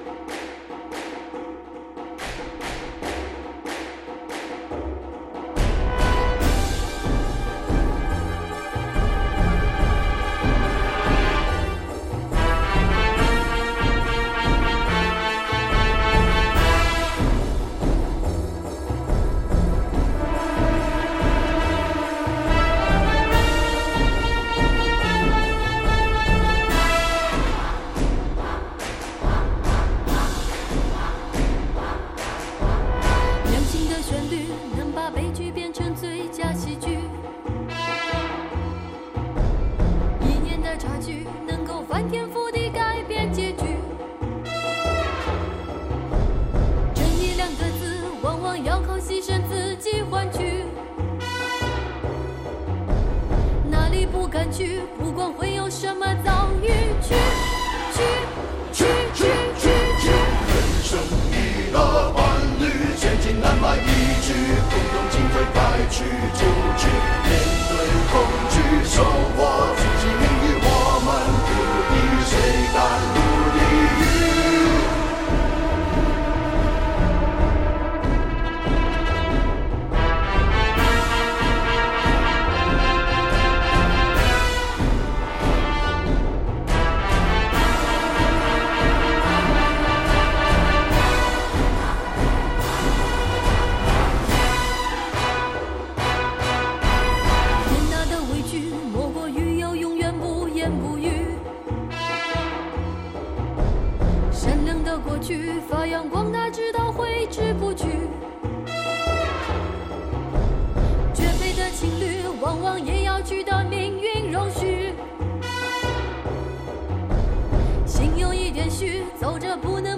不管会有什么遭遇， 人生一个伴侣，千金难买一句，不用进退该去就去，面对恐惧，收获自己命运，我们不比谁敢入地狱。 发扬光大，直到挥之不去。绝配的情侣，往往也要取得命运容许。心有一点虚，走着不能